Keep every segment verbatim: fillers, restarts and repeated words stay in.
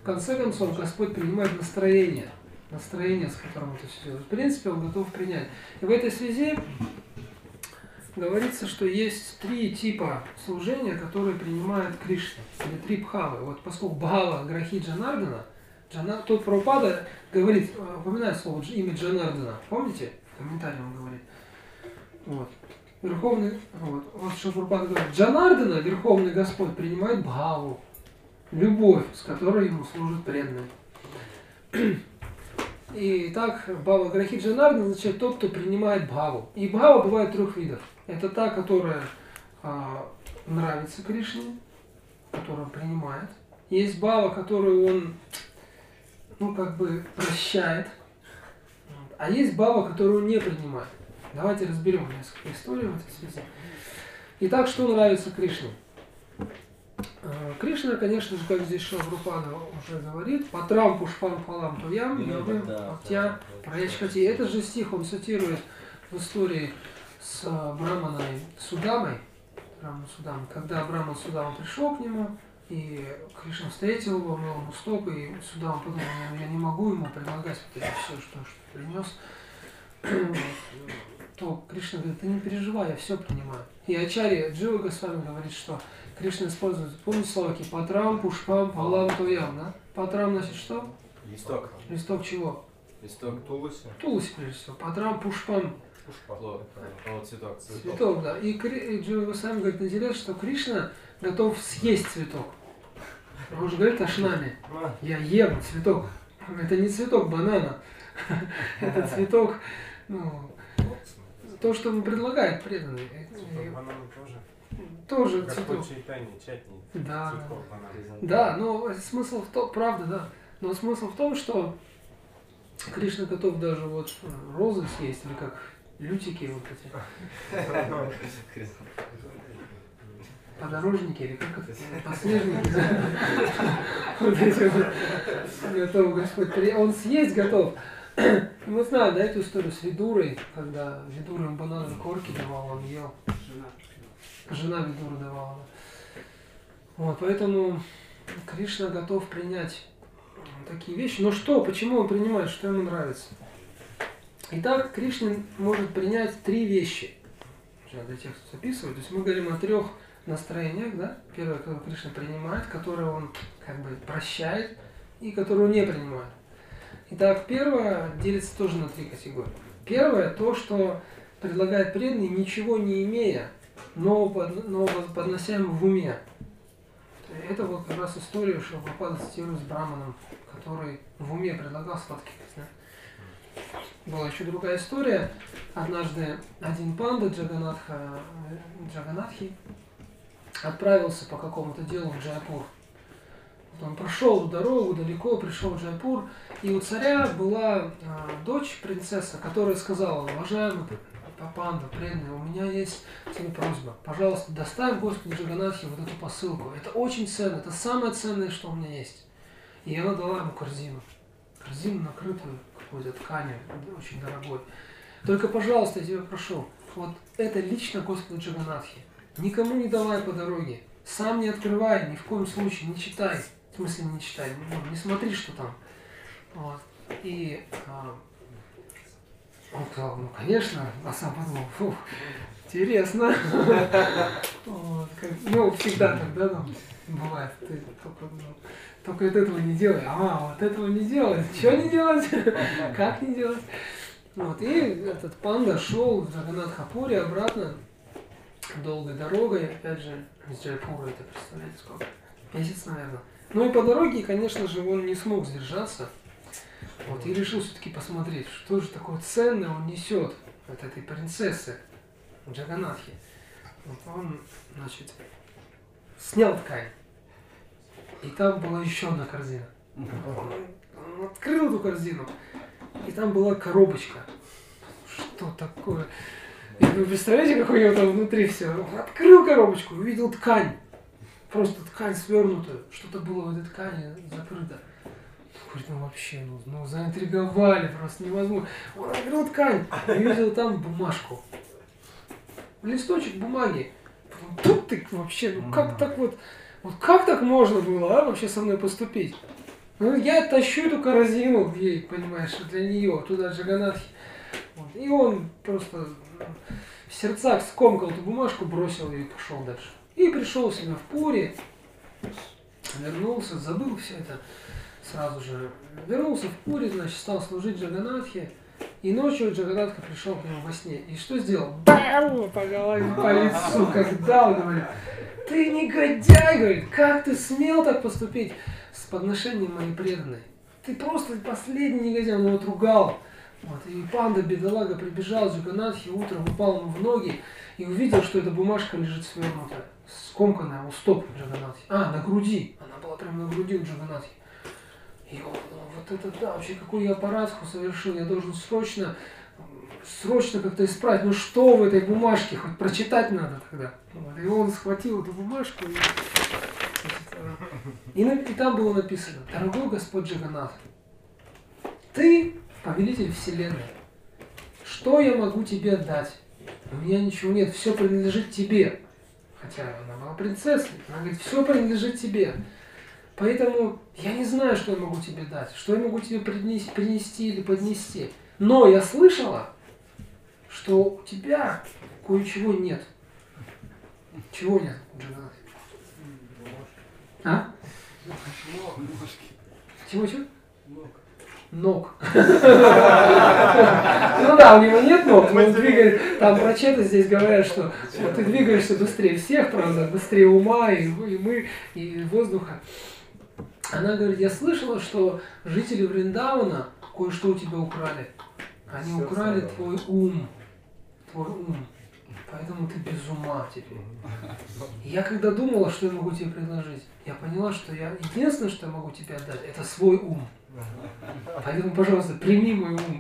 конце концов Господь принимает настроение, настроение, с которым это все делает. В принципе, Он готов принять. И в этой связи говорится, что есть три типа служения, которые принимает Кришна, или три бхавы. Вот поскольку бхава грахи Джанардана, Джана, тут Прабхупада говорит, упоминает слово имя Джанардана, помните? В комментарии он говорит. Вот. Верховный, вот, вот что Прабхупада говорит, Джанардана, Верховный Господь, принимает бхаву, любовь, с которой ему служат преданные. И так, бхава грахи Джанардана означает тот, кто принимает бхаву. И бхава бывает трех видов. Это та, которая а, нравится Кришне, которую он принимает. Есть бхава, которую он, ну, как бы прощает. А есть бхава, которую он не принимает. Давайте разберем несколько историй в этой связи. Итак, что нравится Кришне? Кришна, конечно же, как здесь Шилапрабхупада уже говорит, «Патрам пушпам фалам туям, явым бхактя праечхати». Этот же стих он цитирует в истории с Браманой Судамой, Браманой Судамой, когда Браман Судама пришел к нему, и Кришна встретил его, мыл ему стопы, и Судама подумал, ну, я не могу ему предлагать вот это все, что, что принес. То Кришна говорит, ты не переживай, я все принимаю. И Ачарья Джива Госвами говорит, что Кришна использует, помните словаки, патрам, пушпам, палам, туям, да? Патрам значит что? Листок. Листок чего? Листок тулуси. Тулуси, прежде всего. Патрам, пушпам. Пушпам. Цветок. Цветок, да. И Джива Госвами говорит, интересно, что Кришна готов съесть цветок. Он же говорит о шнаме. Я ем цветок. Это не цветок банана. Это цветок, ну, то, что он предлагает преданный. Бананы тоже. Тоже как цветок. Чайтани, чатни. Да, Цветков бананов. да, но смысл в том, правда, да, но смысл в том, что Кришна готов даже вот розы съесть, или как лютики вот эти. Подорожники, или как это, подснежники. Вот эти вот готов Господь, он съесть готов. Мы знаем, да, эту историю с Видурой, когда Видура ему банановые корки давал, он ел. Жена Видура давала. Вот, поэтому Кришна готов принять такие вещи. Но что, почему он принимает, что ему нравится? Итак, Кришна может принять три вещи. Надо текст записывать. То есть мы говорим о трех настроениях, да? Первое, которое Кришна принимает, которое он как бы прощает и которое он не принимает. Итак, первое делится тоже на три категории. Первое, то, что предлагает преданный, ничего не имея, но, под, но поднося ему в уме. Это вот как раз история, что Прабхупада цитирует с Браманом, который в уме предлагал сладкий вкус. Была еще другая история. Однажды один панда Джаганатха, Джаганатхи отправился по какому-то делу в Джайпур. Он прошел дорогу далеко, пришел в Джайпур, и у царя была э, дочь, принцесса, которая сказала: уважаемый панда, преданный, у меня есть тебе просьба, пожалуйста, доставь Господу Джаганатхе вот эту посылку. Это очень ценно, это самое ценное, что у меня есть. И она дала ему корзину, корзину, накрытую какой-то тканью, очень дорогой. Только, пожалуйста, я тебя прошу, вот это лично Господу Джаганатхе. Никому не давай по дороге, сам не открывай, ни в коем случае, не читай. В смысле не читай, ну, не смотри, что там. Вот. И а, он сказал, ну конечно, а сам подумал, фу, интересно. Вот, как, ну, всегда тогда там бывает, ты только, ну, только от этого не делай, а вот этого не делать, что не делать, как не делать. Вот, и этот панда шел в Джаганатхапури обратно долгой дорогой, опять же, из Джайпура, это представляете сколько? Месяц, наверное. Ну и по дороге, конечно же, он не смог сдержаться. Вот, и решил все-таки посмотреть, что же такое ценное он несет от этой принцессы Джаганатхи. Вот он, значит, снял ткань. И там была еще одна корзина. Он открыл эту корзину. И там была коробочка. Что такое? И вы представляете, какой у него там внутри все? Он открыл коробочку, увидел ткань. Просто ткань свернутую, что-то было в этой ткани закрыто. Говорит, ну вообще, ну, ну заинтриговали, просто невозможно. Он открыл ткань и увидел там бумажку. Листочек бумаги. Тут ты вообще, ну как так вот, вот как так можно было, а, вообще со мной поступить? Ну, я тащу эту корзину ей, понимаешь, для нее, туда Джаганатхи. Вот. И он просто в сердцах скомкал эту бумажку, бросил ее и пошел дальше. И пришел себе в Пури, вернулся, забыл все это сразу же. Вернулся в Пури, значит, стал служить Джаганатхе. И ночью Джаганатха пришел к нему во сне. И что сделал? Бам! По голове, по лицу, как дал, говорит. Ты негодяй, говорит, как ты смел так поступить с подношением моей преданной? Ты просто последний негодяй, он его отругал. Вот. И панда, бедолага, прибежал к Джаганатхе, утром упал ему в ноги и увидел, что эта бумажка лежит свернутая, скомканная у стоп Джаганатхи. А, на груди. Она была прямо на груди у Джаганатхи. И он, вот это да, вообще какой я аппаратку совершил, я должен срочно, срочно как-то исправить. Ну что в этой бумажке, хоть прочитать надо тогда. Вот. И он схватил эту бумажку и, и, и там было написано: дорогой Господь Джаганнат, ты повелитель вселенной, что я могу тебе отдать? У меня ничего нет, все принадлежит тебе. Хотя она была принцессой, она говорит, все принадлежит тебе. Поэтому я не знаю, что я могу тебе дать, что я могу тебе принести, принести или поднести. Но я слышала, что у тебя кое-чего нет. Чего нет, Джаганнат? А? Чего-чего? Ног. Ну да, у него нет ног, но он двигает, там про чета здесь говорят, что вот ты двигаешься быстрее всех, правда, быстрее ума и, и мы, и воздуха. Она говорит, я слышала, что жители Вриндавана кое-что у тебя украли. Они Все украли самое. твой ум. Твой ум. Поэтому ты без ума теперь. Я когда думала, что я могу тебе предложить, я поняла, что я единственное, что я могу тебе отдать, это свой ум. Поэтому, пожалуйста, прими мой ум.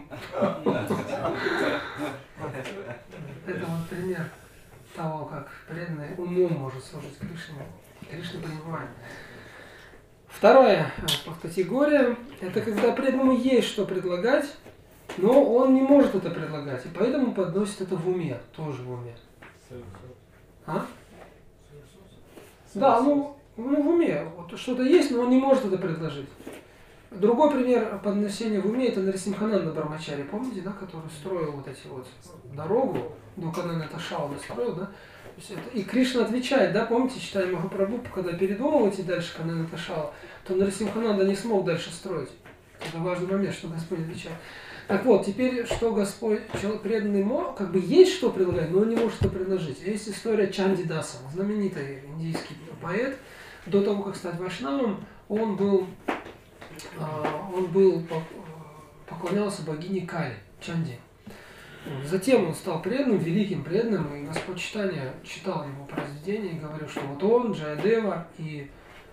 Это вот пример того, как преданный умом может служить Кришне. Кришна принимает. Вторая категория – это когда преданному есть что предлагать, но он не может это предлагать, и поэтому подносит это в уме, тоже в уме. А? Да, ну, ну в уме. Вот что-то есть, но он не может это предложить. Другой пример подношения в уме – это Нарисимхананда Брамачари, помните, да, который строил вот эти вот дорогу, до Канана Ташау строил, да? И Кришна отвечает, да, помните, читаем Махапрабху, когда передумал идти дальше Канана Ташау, то Нарисимхананда не смог дальше строить. Это важный момент, что Господь отвечает. Так вот, теперь, что Господь, преданный мог, как бы есть что предлагать, но он не может это предложить. Есть история Чандидаса, знаменитый индийский поэт. До того, как стать вайшнавом, он был, он был, поклонялся богине Кали, Чанди. Затем он стал преданным, великим преданным, и Господь Чайтанья читал его произведения и говорил, что вот он, Джаядева и,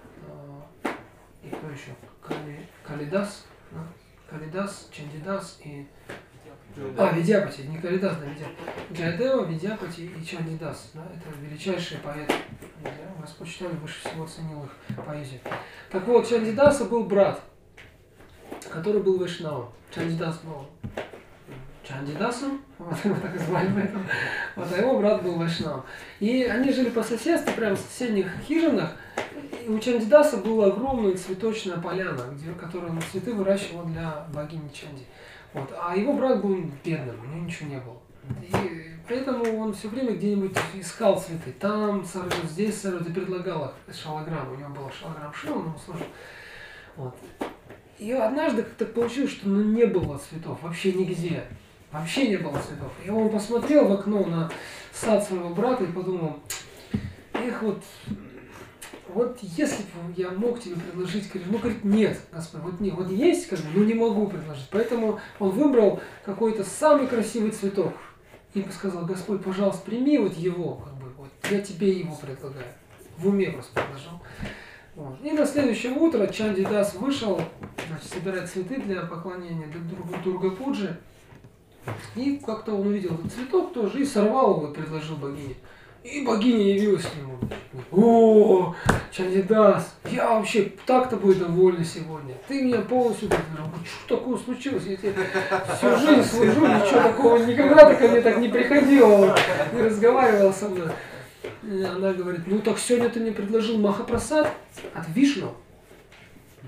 и кто еще? Кали, Калидас, да? Калидас, Чандидас и... А, Видяпати, не Калидас, да, Видяпати. Джаядева, Видяпати и Чандидас. Да, это величайшие поэты. Да, Господь Чайтанья больше всего ценил их поэзию. Так вот, Чандидаса был брат, который был вайшнавом. Чандидас был Чандидасом, вот его так и звали поэтому. Вот, а его брат был вайшнавом. И они жили по соседству, прямо в соседних хижинах. И у Чандидаса была огромная цветочная поляна, где, которую он цветы выращивал для богини Чанди. Вот. А его брат был бедным, у него ничего не было. И поэтому он все время где-нибудь искал цветы. Там сорвет, здесь сорвет и предлагал их шалаграм. У него была шалаграм шила, он ему служил. Вот. И однажды как-то получилось, что ну, не было цветов вообще нигде. Вообще не было цветов. И он посмотрел в окно на сад своего брата и подумал, эх, вот, вот если бы я мог тебе предложить, ну, говорит, нет, Господь, вот, нет, вот есть, как бы, но не могу предложить. Поэтому он выбрал какой-то самый красивый цветок и сказал, Господь, пожалуйста, прими вот его, как бы, вот, я тебе его предлагаю. В уме просто предложил. Вот. И на следующее утро Чандидас вышел, значит, собирать цветы для поклонения для Дурга-Пуджи. И как-то он увидел этот цветок тоже и сорвал его и предложил богине. И богиня явилась к нему. О, Чандидас, я вообще так тобой довольна сегодня. Ты меня полностью подтвердил. Что такое случилось? Я тебе всю жизнь служу, ничего такого, никогда ты ко мне так не приходила, не разговаривала со мной. И она говорит, ну так сегодня ты мне предложил Махапрасад от Вишну.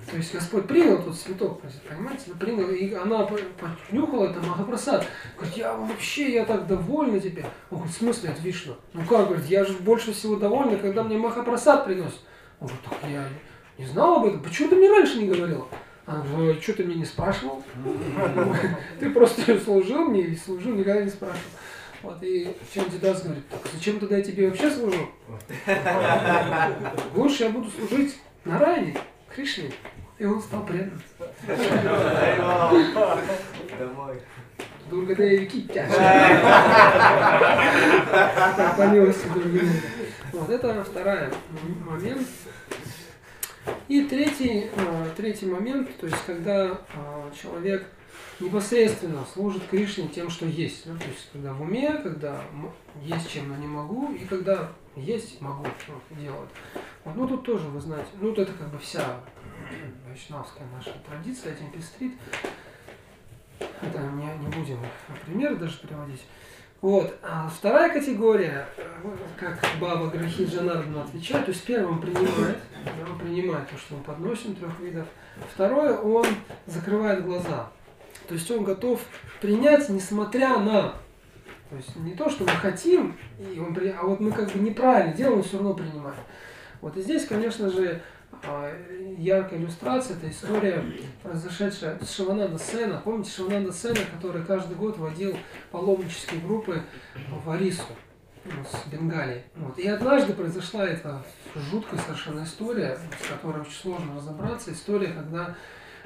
То есть Господь принял тот цветок, понимаете, принял, и она понюхала это Махапрасад. Говорит, я вообще, я так довольна теперь. Он говорит, в смысле, это Вишну? Ну как, говорит, я же больше всего довольна, когда мне Махапрасад принес. Он говорит, так я не знал об этом, почему ты мне раньше не говорила? Она говорит, что ты меня не спрашивал? Ты просто служил мне и служил, никогда не спрашивал. Вот, и Чандидас говорит, так зачем тогда я тебе вообще служу? Лучше я буду служить Нараяне, Кришне. И он стал преданным. Домой. Дургадеви Киття. По милости другим. Вот это второй момент. И третий, третий момент, то есть когда человек непосредственно служит Кришне тем, что есть. Ну, то есть когда в уме, когда есть чем, но не могу, и когда есть, могу вот, делать. Вот, ну тут тоже, вы знаете, ну вот это как бы вся вайшнавская наша традиция, этим пестрит. Это не, не будем примеры даже приводить. Вот. А вторая категория, как Баба Грахи Джанардана отвечает, то есть первым принимает, он принимает то, что мы подносим, трех видов. Второе, он закрывает глаза. То есть он готов принять, несмотря на, то есть не то, что мы хотим, и он, а вот мы как бы неправильно делаем, он все равно принимает. Вот и здесь, конечно же, яркая иллюстрация, это история, произошедшая с Шивананда Сена. Помните Шивананда Сена, который каждый год водил паломнические группы в Орису, с Бенгалии. Вот. И однажды произошла эта жуткая совершенно история, с которой очень сложно разобраться. История, когда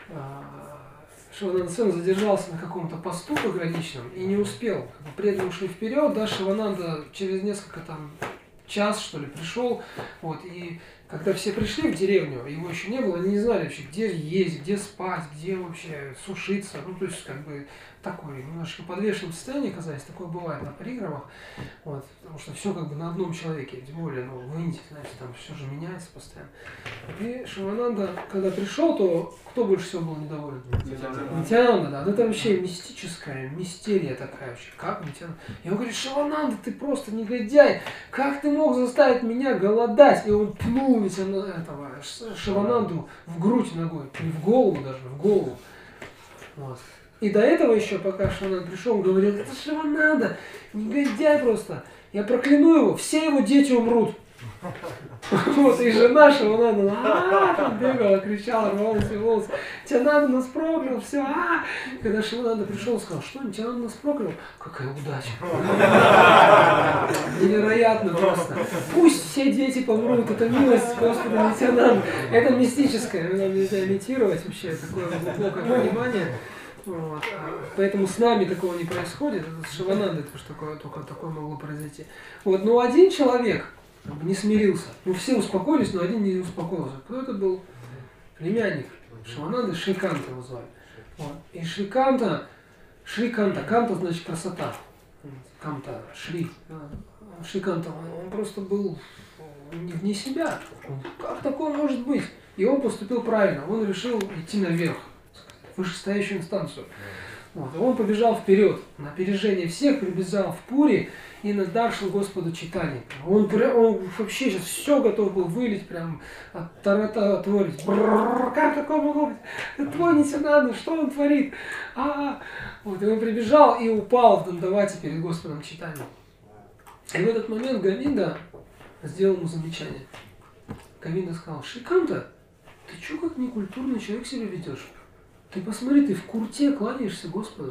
Шивананда Сен задержался на каком-то посту пограничном и не успел. Как бы преданные ушли вперед, да, Шивананда через несколько там час, что ли, пришел, вот, и когда все пришли в деревню, его еще не было, они не знали вообще, где есть, где спать, где вообще сушиться, ну, то есть, как бы, такой, немножко подвешенном состоянии оказались, такое бывает на пригровах, вот, потому что все как бы на одном человеке, тем более, ну, в Индии, знаете, там все же меняется постоянно. И Шивананда, когда пришел, то кто больше всего был недоволен? Нитянанда, да, это вообще мистическая, мистерия такая вообще, как Нитянанда? И он говорит, Шивананда, ты просто негодяй, как ты мог заставить меня голодать? И он пнул Нитянанда, этого, Шивананду в грудь ногой, не в голову даже, в голову. Вот. И до этого еще, пока Шивананда пришел, он говорил, это Шивананда, негодяй просто, я прокляну его, все его дети умрут. Вот, и жена Шивананда, а там бегала, кричала, рвала себе волосы, Нитянанда нас проклял, все, а Когда Шивананда пришел, он сказал, что Нитянанда нас проклял? Какая удача. Невероятно просто. Пусть все дети помрут, это милость Господа Нитянанда. Это мистическое, надо имитировать вообще такое глубокое понимание. Вот. Поэтому с нами такого не происходит, это с Шиванандой только, такое, только такое могло произойти. Вот. Но один человек не смирился. Ну все успокоились, но один не успокоился. Кто это был? Племянник Шивананды, Шриканта его звали. Вот. И Шриканта, Шриканта, Канта значит красота. Канта, Шри. Шриканта, он просто был вне себя. Как такое может быть? И он поступил правильно, он решил идти наверх, в вышестоящую инстанцию. Вот. Он побежал вперед, на опережение всех, прибежал в Пури и надаршил Господу читание. Он, он вообще сейчас все готов был вылить, прям от тарата творить. Брррр, как такое могло быть? Это твой Нитянанда, что он творит? А-а-а. Вот, и он прибежал и упал в Дандавате перед Господом читанием. И в этот момент Говинда сделал ему замечание. Говинда сказал, Шриканта, ты что как некультурный человек себя ведешь? Ты посмотри, ты в курте кланяешься Господу.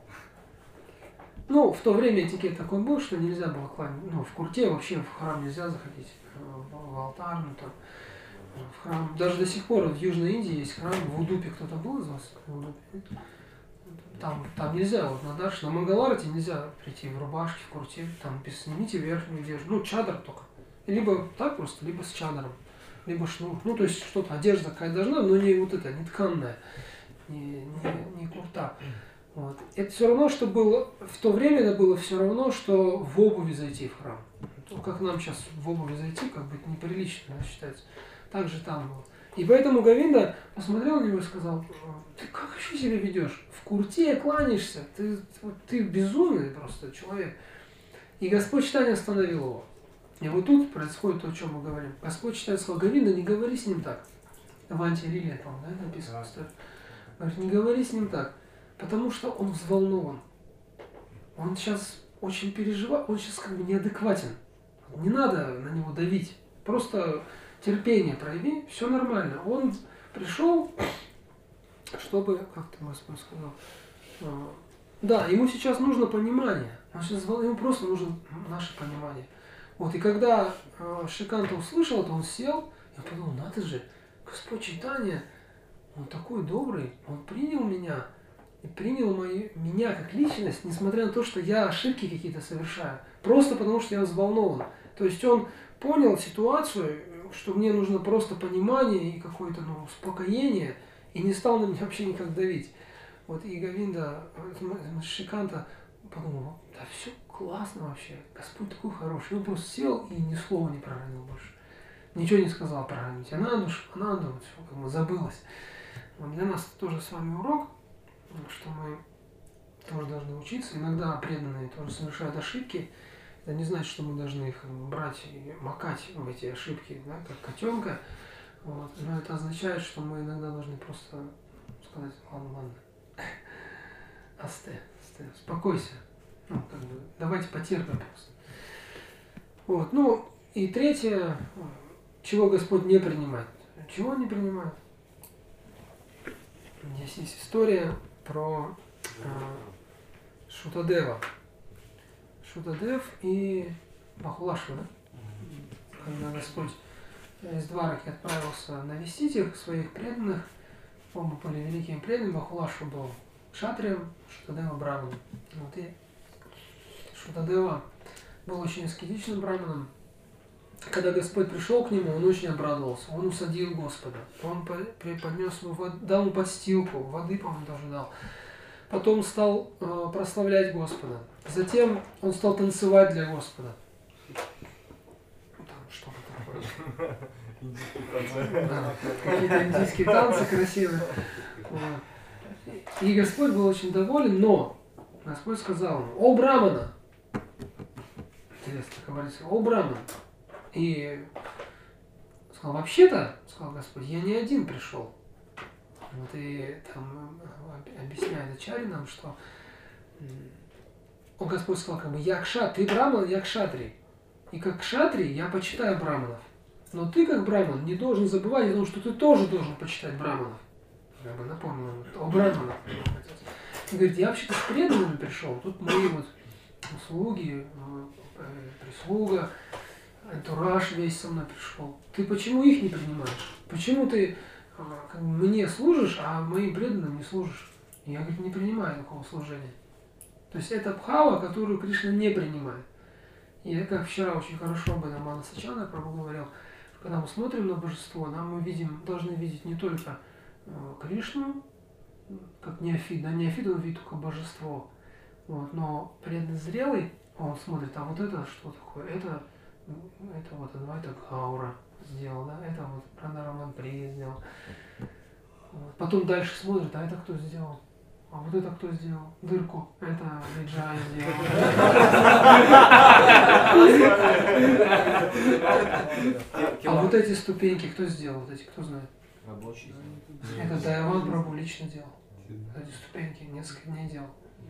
Ну, в то время этикет такой был, что нельзя было кланяться. Ну, в курте вообще в храм нельзя заходить. В алтарь, ну там, в храм. Даже до сих пор в Южной Индии есть храм. В Удупе кто-то был из вас? В Удупе? Там, там нельзя, вот на Дарше, на Мангаларате нельзя прийти в рубашке, в курте. Там без снимите верхнюю одежду. Ну, чадр только. Либо так просто, либо с чадром. Либо шнур. Ну, то есть что-то, одежда какая должна, но не вот это, не тканная. Не, не, не курта. Вот. Это все равно, что было, в то время это было все равно, что в обуви зайти в храм. Ну, как нам сейчас в обуви зайти, как бы это неприлично, да, считается. Так же там было. И поэтому Говинда посмотрел на него и сказал, ты как еще себя ведешь? В курте кланяешься, ты, ты безумный просто человек. И Господь Чайтанья остановил его. И вот тут происходит то, о чем мы говорим. Господь Чайтанья сказал, Говинда, не говори с ним так. В антириле, по-моему, да, написано? Да. Говорит, не говори с ним так, потому что он взволнован. Он сейчас очень переживает, он сейчас как бы неадекватен. Не надо на него давить. Просто терпение прояви, все нормально. Он пришел, чтобы, как ты, Господь, сказал, а, да, ему сейчас нужно понимание. Он сейчас, ему просто нужно наше понимание. Вот, и когда э, Шриканта услышал это, он сел, и подумал, надо же, Господь Чайтанья, он такой добрый, он принял меня, и принял мои, меня как личность, несмотря на то, что я ошибки какие-то совершаю, просто потому что я взволнован. То есть он понял ситуацию, что мне нужно просто понимание и какое-то ну, успокоение, и не стал на меня вообще никак давить. Вот и Говинда, Шриканта подумал, да все классно вообще, Господь такой хороший. Он просто сел и ни слова не проронил больше. Ничего не сказал про Нитянанду, Шивананду, вот все как бы забылось. Вот для нас тоже с вами урок, что мы тоже должны учиться. Иногда преданные тоже совершают ошибки. Это не значит, что мы должны их брать и макать в эти ошибки, да, как котенка. Вот. Но это означает, что мы иногда должны просто сказать, ладно, ладно, асте, асте, успокойся. Ну, как бы, давайте потерпим просто. Вот, ну, и третье, чего Господь не принимает. Чего Он не принимает? Здесь есть история про э, Шутадева. Шутадев и Бахулашу, да? Когда Господь из Двараки отправился навестить их, своих преданных, оба были великими преданными, Бахулашу был кшатрием, Шутадева браманом. Вот, и Шутадева был очень аскетичным браманом. Когда Господь пришел к нему, он очень обрадовался. Он усадил Господа. Он поднес ему воду, дал ему подстилку, воды, по-моему, даже дал. Потом стал э, прославлять Господа. Затем он стал танцевать для Господа. Там что-то такое. Да, какие-то индийские танцы красивые. Вот. И Господь был очень доволен, но Господь сказал ему, о Брамана! Интересно, говорится, о Браман! И сказал, вообще-то, сказал Господь, я не один пришел. Вот и там объясняет Ачарья нам, что он, Господь сказал, как бы, я кшат, ты браман, я кшатри. И как кшатри я почитаю браманов. Но ты, как браман, не должен забывать о том, что ты тоже должен почитать браманов. Я бы напомнил ему, о браманах. Он говорит, я вообще-то с преданными пришел, тут мои вот услуги, прислуга, антураж весь со мной пришел. Ты почему их не принимаешь? Почему ты как бы, мне служишь, а моим преданным не служишь? И я, говорит, не принимаю такого служения. То есть это бхава, которую Кришна не принимает. И как вчера очень хорошо об этом Мана Сачана Прабху говорил, что когда мы смотрим на божество, да, мы видим, должны видеть не только э, Кришну, как неофит, да, неофит он видит только божество. Вот, но преданный зрелый, он смотрит, а вот это что такое? Это, это вот, это Гаура сделал, да, это вот Пранараман При сделал. Вот. Потом дальше смотрит, а это кто сделал? А вот это кто сделал? Дырку. Это Виджай сделал. А вот эти ступеньки кто сделал? Вот эти, кто знает? Рабочий. Это Дайаван Прабху лично делал. Эти ступеньки несколько дней делал.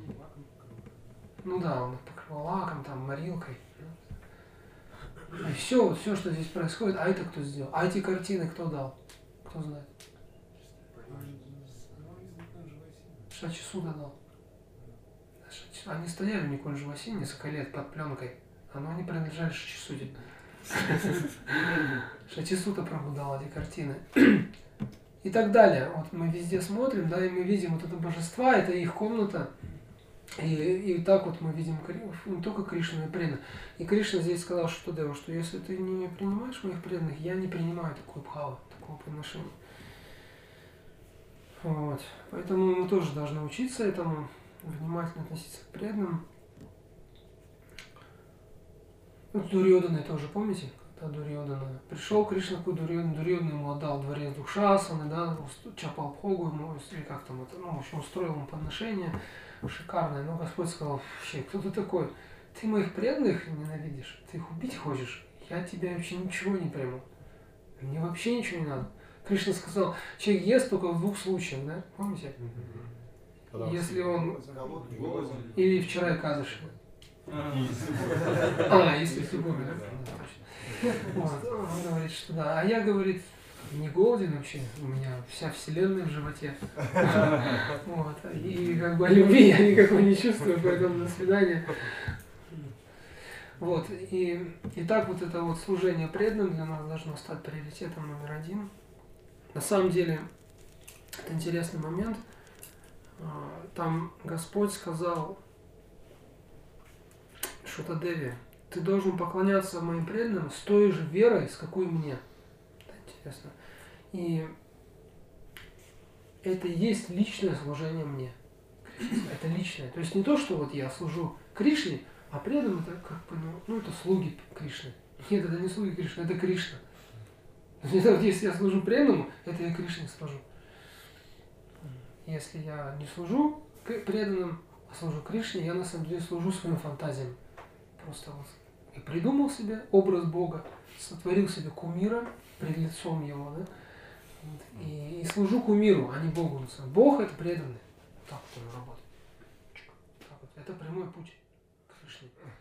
Ну да, он их покрывал лаком, там, морилкой. И все, вот все, что здесь происходит, а это кто сделал? А эти картины кто дал? Кто знает? Шачисуда дал. Они стояли в Николь Живаси несколько лет под пленкой, но они принадлежали Шачисуде. Шачисуда Прабху дал эти картины. И так далее. Вот мы везде смотрим, да, и мы видим вот это божества, это их комната. И, и так вот мы видим не только Кришну, но и преданных. И Кришна здесь сказал Шутадеву, что если ты не принимаешь моих преданных, я не принимаю такую бхаву, такого подношения. Вот. Поэтому мы тоже должны учиться этому, внимательно относиться к преданным. Вот Дурьоданы тоже, помните? Когда Дурьодана пришел Кришна к Дурьодану, Дурьодана ему отдал дворец Дукшасаны, да, Чапалбхогу ему, или как там это, ну, в общем, устроил ему подношение шикарное. Но Господь сказал, вообще, кто ты такой? Ты моих преданных ненавидишь? Ты их убить хочешь? Я тебя вообще ничего не приму. Мне вообще ничего не надо. Кришна сказал, человек ест только в двух случаях, да? Помните? Если он или вчера Экадаши. А, если суббота, да? Вот, он говорит, что да. А я, говорит, не голоден вообще, у меня вся вселенная в животе. Вот. И как бы любви я никакой не чувствую, поэтому до свидания. Вот. И, и так вот это вот служение преданным для нас должно стать приоритетом номер один. На самом деле, это интересный момент. Там Господь сказал Шутадеве, ты должен поклоняться моим преданным с той же верой, с какой мне. Это интересно. И это и есть личное служение мне. Это личное. То есть не то, что вот я служу Кришне, а преданным это как бы, ну, ну это слуги Кришны. Нет, это не слуги Кришны, это Кришна. То есть, вот, если я служу преданному, это я Кришне служу. Если я не служу преданным, а служу Кришне, я на самом деле служу своим фантазиям. Просто вот я придумал себе образ Бога, сотворил себе кумира пред лицом его, да? И, и служу кумиру, а не Богу. Бог это преданный. Так вот он работает. Так вот. Это прямой путь к Кришне.